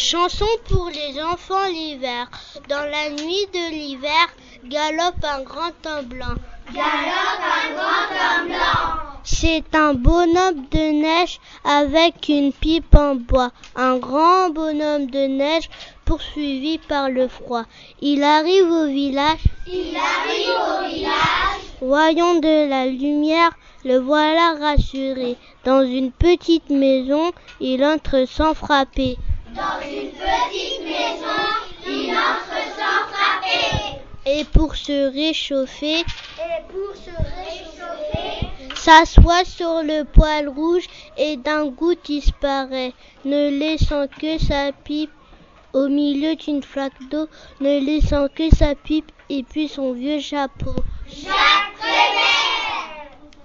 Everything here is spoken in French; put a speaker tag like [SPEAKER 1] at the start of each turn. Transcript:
[SPEAKER 1] Chanson pour les enfants l'hiver. Dans la nuit de l'hiver, galope un grand homme blanc.
[SPEAKER 2] Galope un grand homme blanc.
[SPEAKER 1] C'est un bonhomme de neige avec une pipe en bois. Un grand bonhomme de neige poursuivi par le froid. Il arrive au village. Voyant de la lumière, le voilà rassuré. Dans une petite maison, il entre sans frapper. Et pour se réchauffer, s'assoit sur le poêle rouge et d'un coup disparaît, ne laissant que sa pipe au milieu d'une flaque d'eau, et puis son vieux chapeau.
[SPEAKER 2] Jacques Prévert.